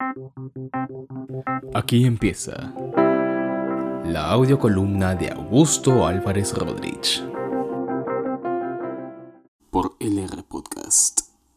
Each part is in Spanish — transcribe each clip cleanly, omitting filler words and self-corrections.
Aquí empieza la audiocolumna de Augusto Álvarez Rodríguez por LR Podcast.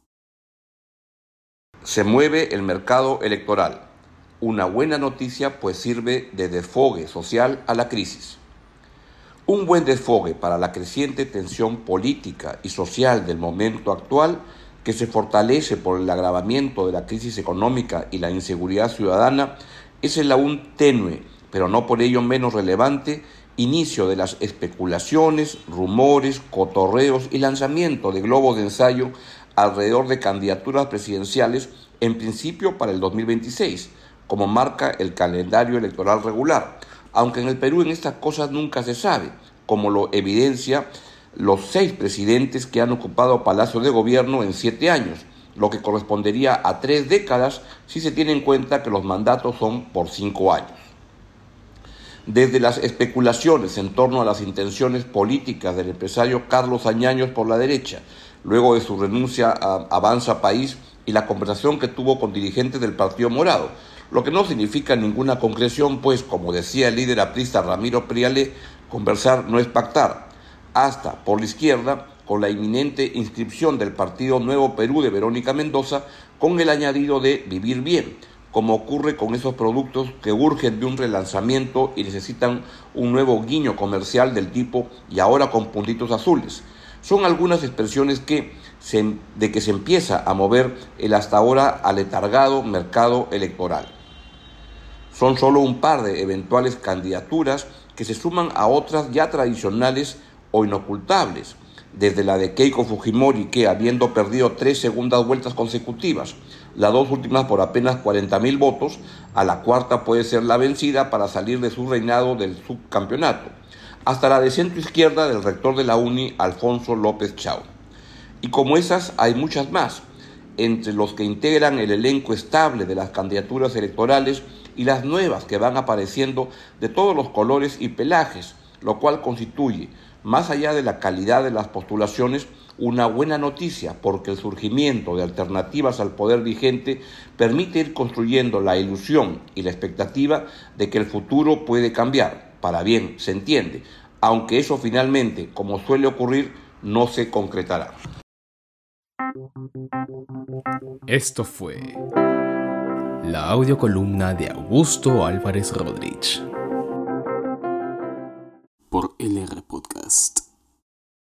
Se mueve el mercado electoral. Una buena noticia, pues sirve de desfogue social a la crisis. Un buen desfogue para la creciente tensión política y social del momento actual, que se fortalece por el agravamiento de la crisis económica y la inseguridad ciudadana, es el aún tenue, pero no por ello menos relevante, inicio de las especulaciones, rumores, cotorreos y lanzamiento de globos de ensayo alrededor de candidaturas presidenciales, en principio para el 2026, como marca el calendario electoral regular, aunque en el Perú en estas cosas nunca se sabe, como lo evidencia los 6 presidentes que han ocupado Palacio de Gobierno en 7 años, lo que correspondería a 3 décadas si se tiene en cuenta que los mandatos son por 5 años. Desde las especulaciones en torno a las intenciones políticas del empresario Carlos Añaños por la derecha, luego de su renuncia a Avanza País y la conversación que tuvo con dirigentes del Partido Morado, lo que no significa ninguna concreción, pues, como decía el líder aprista Ramiro Priale, conversar no es pactar, hasta por la izquierda, con la inminente inscripción del Partido Nuevo Perú de Verónica Mendoza, con el añadido de vivir bien, como ocurre con esos productos que urgen de un relanzamiento y necesitan un nuevo guiño comercial del tipo y ahora con puntitos azules. Son algunas expresiones de que se empieza a mover el hasta ahora aletargado mercado electoral. Son solo un par de eventuales candidaturas que se suman a otras ya tradicionales o inocultables, desde la de Keiko Fujimori, que habiendo perdido 3 segundas vueltas consecutivas, las 2 últimas por apenas 40,000 votos, a la cuarta puede ser la vencida para salir de su reinado del subcampeonato, hasta la de centro izquierda del rector de la UNI, Alfonso López Chau. Y como esas hay muchas más, entre los que integran el elenco estable de las candidaturas electorales y las nuevas que van apareciendo de todos los colores y pelajes, lo cual constituye, más allá de la calidad de las postulaciones, una buena noticia, porque el surgimiento de alternativas al poder vigente permite ir construyendo la ilusión y la expectativa de que el futuro puede cambiar, para bien, se entiende, aunque eso finalmente, como suele ocurrir, no se concretará. Esto fue la audiocolumna de Augusto Álvarez Rodríguez por LR Podcast.